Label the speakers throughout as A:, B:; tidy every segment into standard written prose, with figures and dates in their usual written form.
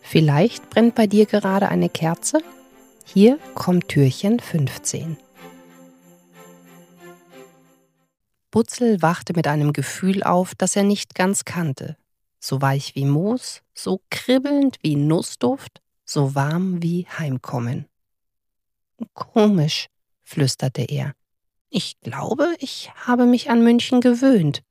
A: Vielleicht brennt bei dir gerade eine Kerze? Hier kommt Türchen 15. Butzel wachte mit einem Gefühl auf, das er nicht ganz kannte. So weich wie Moos, so kribbelnd wie Nussduft, so warm wie Heimkommen. Komisch, flüsterte er. Ich glaube, ich habe mich an München gewöhnt.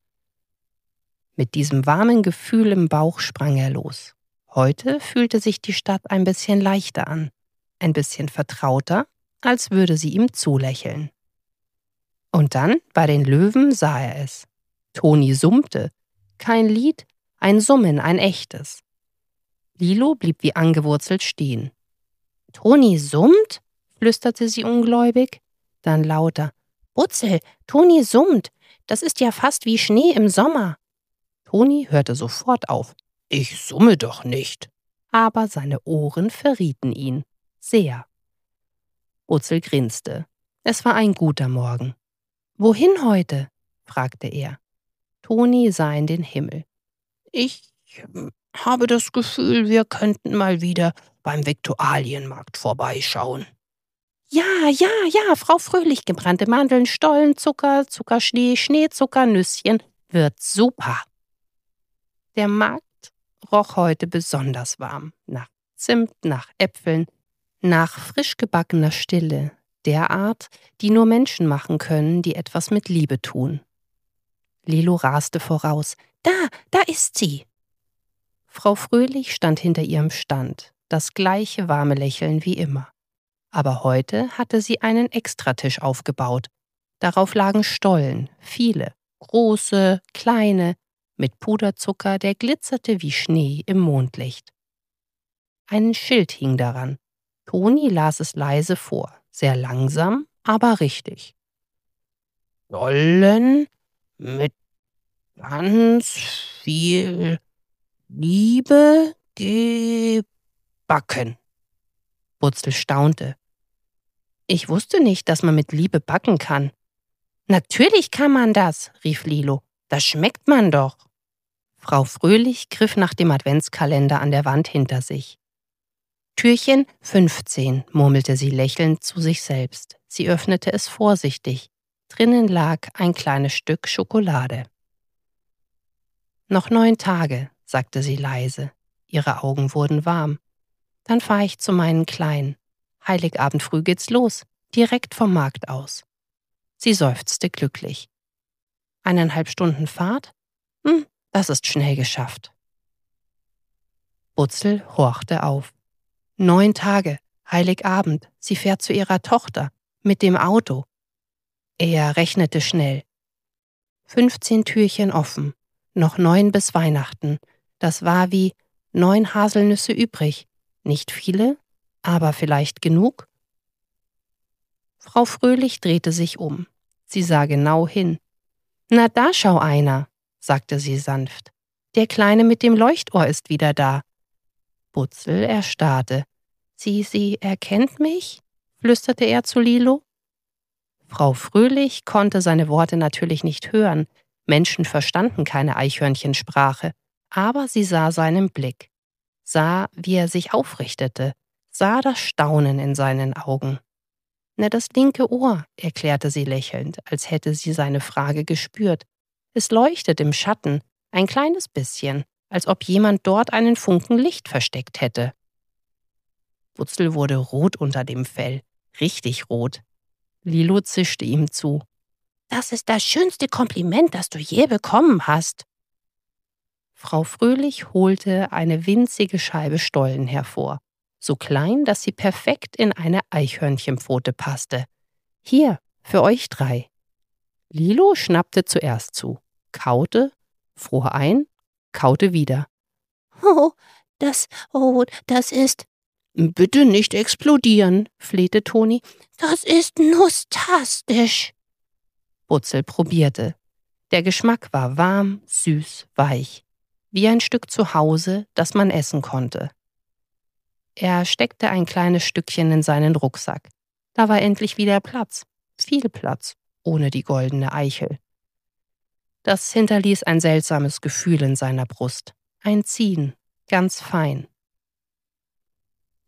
A: Mit diesem warmen Gefühl im Bauch sprang er los. Heute fühlte sich die Stadt ein bisschen leichter an, ein bisschen vertrauter, als würde sie ihm zulächeln. Und dann, bei den Löwen, sah er es. Toni summte. Kein Lied, ein Summen, ein echtes. Lilo blieb wie angewurzelt stehen. »Toni summt?« flüsterte sie ungläubig. Dann lauter. »Butzel, Toni summt. Das ist ja fast wie Schnee im Sommer.« Toni hörte sofort auf. »Ich summe doch nicht.« Aber seine Ohren verrieten ihn. Sehr. Butzel grinste. Es war ein guter Morgen. »Wohin heute?« fragte er. Toni sah in den Himmel. »Ich habe das Gefühl, wir könnten mal wieder beim Viktualienmarkt vorbeischauen.« »Ja, Frau Fröhlich, gebrannte Mandeln, Stollen, Zucker, Zuckerschnee, Schneezucker, Nüsschen. Wird super.« Der Markt roch heute besonders warm. Nach Zimt, nach Äpfeln, nach frisch gebackener Stille. Der Art, die nur Menschen machen können, die etwas mit Liebe tun. Lilo raste voraus. Da ist sie!« Frau Fröhlich stand hinter ihrem Stand, das gleiche warme Lächeln wie immer. Aber heute hatte sie einen Extratisch aufgebaut. Darauf lagen Stollen, viele, große, kleine, mit Puderzucker, der glitzerte wie Schnee im Mondlicht. Ein Schild hing daran. Toni las es leise vor, sehr langsam, aber richtig. »Stollen mit ganz viel Liebe gebacken.« Butzel staunte. »Ich wusste nicht, dass man mit Liebe backen kann.« »Natürlich kann man das«, rief Lilo. »Das schmeckt man doch.« Frau Fröhlich griff nach dem Adventskalender an der Wand hinter sich. »Türchen 15«, murmelte sie lächelnd zu sich selbst. Sie öffnete es vorsichtig. Drinnen lag ein kleines Stück Schokolade. »Noch 9 Tage«, sagte sie leise. Ihre Augen wurden warm. »Dann fahre ich zu meinen Kleinen. Heiligabend früh geht's los, direkt vom Markt aus.« Sie seufzte glücklich. 1,5 Stunden Fahrt? Das ist schnell geschafft. Butzel horchte auf. 9 Tage, Heiligabend, sie fährt zu ihrer Tochter, mit dem Auto. Er rechnete schnell. 15 Türchen offen, noch 9 bis Weihnachten. Das war wie 9 Haselnüsse übrig. Nicht viele, aber vielleicht genug? Frau Fröhlich drehte sich um. Sie sah genau hin. »Na, da schau einer«, sagte sie sanft. »Der Kleine mit dem Leuchtohr ist wieder da.« Butzel erstarrte. Sie erkennt mich?« flüsterte er zu Lilo. Frau Fröhlich konnte seine Worte natürlich nicht hören. Menschen verstanden keine Eichhörnchensprache. Aber sie sah seinen Blick, sah, wie er sich aufrichtete, sah das Staunen in seinen Augen. »Na, das linke Ohr«, erklärte sie lächelnd, als hätte sie seine Frage gespürt. »Es leuchtet im Schatten, ein kleines bisschen, als ob jemand dort einen Funken Licht versteckt hätte.« Butzel wurde rot unter dem Fell, richtig rot. Lilo zischte ihm zu. »Das ist das schönste Kompliment, das du je bekommen hast.« Frau Fröhlich holte eine winzige Scheibe Stollen hervor, so klein, dass sie perfekt in eine Eichhörnchenpfote passte. »Hier, für euch 3. Lilo schnappte zuerst zu, kaute, fror ein, kaute wieder. Das ist... »Bitte nicht explodieren«, flehte Toni. »Das ist nusstastisch.« Butzel probierte. Der Geschmack war warm, süß, weich. Wie ein Stück zu Hause, das man essen konnte. Er steckte ein kleines Stückchen in seinen Rucksack. Da war endlich wieder Platz, viel Platz, ohne die goldene Eichel. Das hinterließ ein seltsames Gefühl in seiner Brust. Ein Ziehen, ganz fein.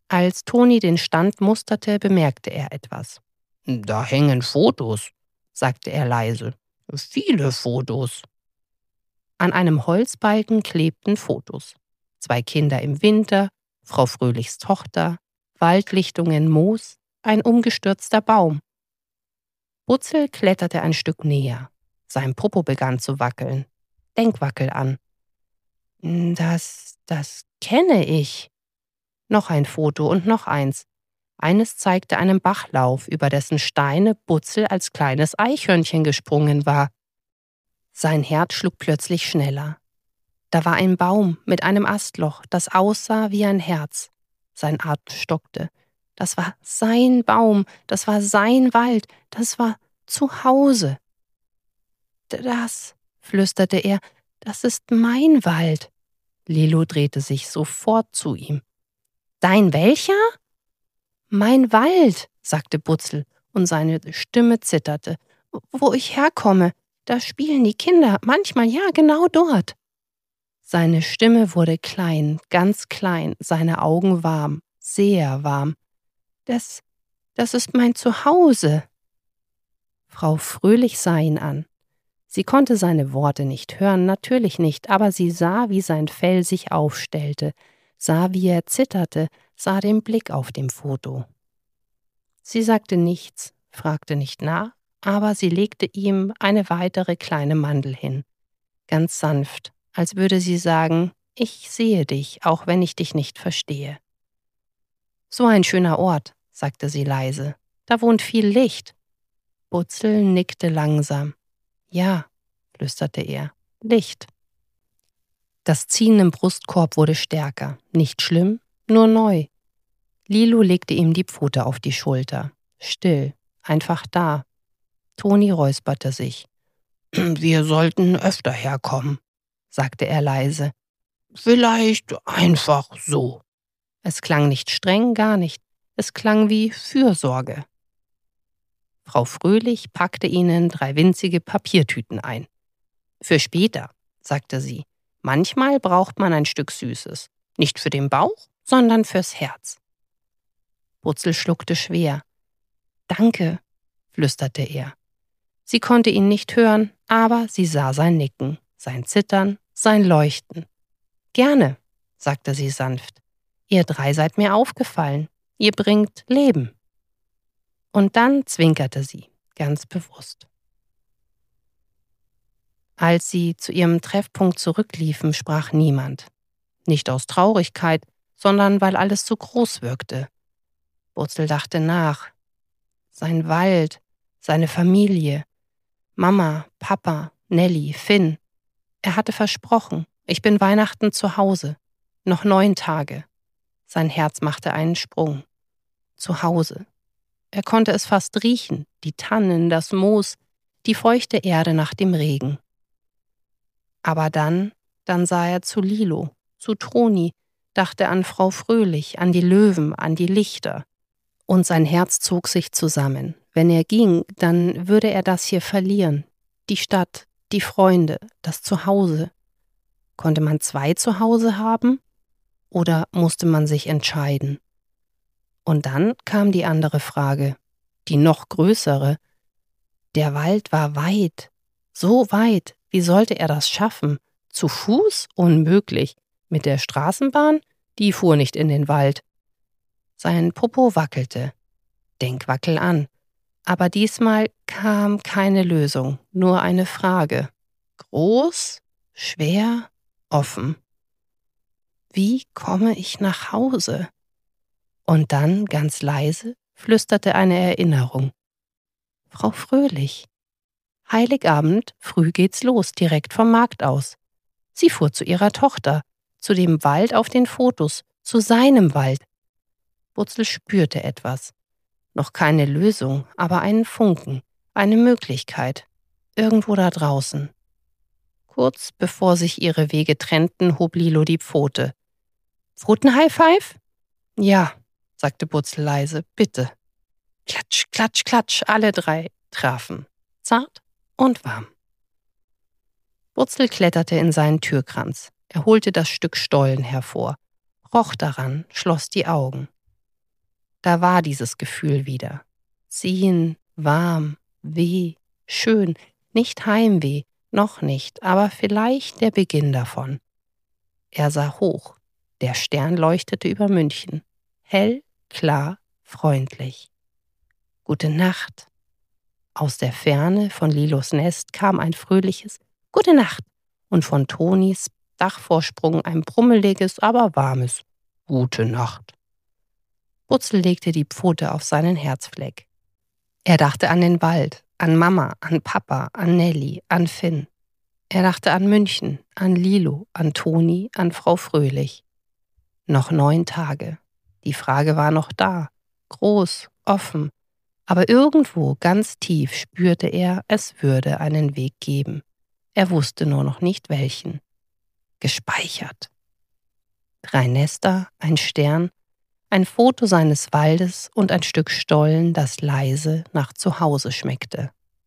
A: Als Toni den Stand musterte, bemerkte er etwas. »Da hängen Fotos«, sagte er leise. »Viele Fotos.« An einem Holzbalken klebten Fotos. 2 Kinder im Winter, Frau Fröhlichs Tochter, Waldlichtungen, Moos, ein umgestürzter Baum. Butzel kletterte ein Stück näher. Sein Popo begann zu wackeln. Denkwackel an. Das kenne ich. Noch ein Foto und noch eins. Eines zeigte einen Bachlauf, über dessen Steine Butzel als kleines Eichhörnchen gesprungen war. Sein Herz schlug plötzlich schneller. Da war ein Baum mit einem Astloch, das aussah wie ein Herz. Sein Atem stockte. Das war sein Baum, das war sein Wald, das war zu Hause. Das, flüsterte er, das ist mein Wald. Lilo drehte sich sofort zu ihm. Dein welcher? Mein Wald, sagte Butzel, und seine Stimme zitterte. Wo ich herkomme, da spielen die Kinder, manchmal ja, genau dort. Seine Stimme wurde klein, ganz klein, seine Augen warm, sehr warm. Das ist mein Zuhause. Frau Fröhlich sah ihn an. Sie konnte seine Worte nicht hören, natürlich nicht, aber sie sah, wie sein Fell sich aufstellte, sah, wie er zitterte, sah den Blick auf dem Foto. Sie sagte nichts, fragte nicht nach, aber sie legte ihm eine weitere kleine Mandel hin, ganz sanft, als würde sie sagen, ich sehe dich, auch wenn ich dich nicht verstehe. So ein schöner Ort, sagte sie leise, da wohnt viel Licht. Butzel nickte langsam. Ja, flüsterte er, Licht. Das Ziehen im Brustkorb wurde stärker, nicht schlimm, nur neu. Lilo legte ihm die Pfote auf die Schulter. Still, einfach da. Toni räusperte sich. Wir sollten öfter herkommen, sagte er leise. Vielleicht einfach so. Es klang nicht streng, gar nicht. Es klang wie Fürsorge. Frau Fröhlich packte ihnen 3 winzige Papiertüten ein. Für später, sagte sie. Manchmal braucht man ein Stück Süßes. Nicht für den Bauch, sondern fürs Herz. Butzel schluckte schwer. Danke, flüsterte er. Sie konnte ihn nicht hören, aber sie sah sein Nicken, sein Zittern, sein Leuchten. Gerne, sagte sie sanft. Ihr 3 seid mir aufgefallen. Ihr bringt Leben. Und dann zwinkerte sie, ganz bewusst. Als sie zu ihrem Treffpunkt zurückliefen, sprach niemand. Nicht aus Traurigkeit, sondern weil alles so groß wirkte. Butzel dachte nach. Sein Wald, seine Familie, Mama, Papa, Nelly, Finn. Er hatte versprochen, ich bin Weihnachten zu Hause. Noch 9 Tage. Sein Herz machte einen Sprung. Zu Hause. Er konnte es fast riechen, die Tannen, das Moos, die feuchte Erde nach dem Regen. Aber dann sah er zu Lilo, zu Toni, dachte an Frau Fröhlich, an die Löwen, an die Lichter. Und sein Herz zog sich zusammen. Wenn er ging, dann würde er das hier verlieren. Die Stadt, die Freunde, das Zuhause. Konnte man 2 Zuhause haben? Oder musste man sich entscheiden? Und dann kam die andere Frage, die noch größere. Der Wald war weit, so weit, wie sollte er das schaffen? Zu Fuß? Unmöglich. Mit der Straßenbahn? Die fuhr nicht in den Wald. Sein Popo wackelte. Denkwackel an. Aber diesmal kam keine Lösung, nur eine Frage. Groß, schwer, offen. Wie komme ich nach Hause? Und dann, ganz leise, flüsterte eine Erinnerung. Frau Fröhlich. Heiligabend, früh geht's los, direkt vom Markt aus. Sie fuhr zu ihrer Tochter, zu dem Wald auf den Fotos, zu seinem Wald. Butzel spürte etwas. Noch keine Lösung, aber einen Funken, eine Möglichkeit. Irgendwo da draußen. Kurz bevor sich ihre Wege trennten, hob Lilo die Pfote. Pfoten-High-Five? Ja, sagte Butzel leise, bitte. Klatsch, klatsch, klatsch, alle 3 trafen. Zart und warm. Butzel kletterte in seinen Türkranz. Er holte das Stück Stollen hervor, roch daran, schloss die Augen. Da war dieses Gefühl wieder. Ziehen, warm, weh, schön, nicht Heimweh, noch nicht, aber vielleicht der Beginn davon. Er sah hoch. Der Stern leuchtete über München. Hell, klar, freundlich. Gute Nacht. Aus der Ferne von Lilos Nest kam ein fröhliches Gute Nacht und von Tonis Dachvorsprung ein brummeliges, aber warmes Gute Nacht. Butzel legte die Pfote auf seinen Herzfleck. Er dachte an den Wald, an Mama, an Papa, an Nelly, an Finn. Er dachte an München, an Lilo, an Toni, an Frau Fröhlich. Noch 9 Tage. Die Frage war noch da, groß, offen, aber irgendwo ganz tief spürte er, es würde einen Weg geben. Er wusste nur noch nicht welchen. Gespeichert. 3 Nester, ein Stern, ein Foto seines Waldes und ein Stück Stollen, das leise nach Zuhause schmeckte.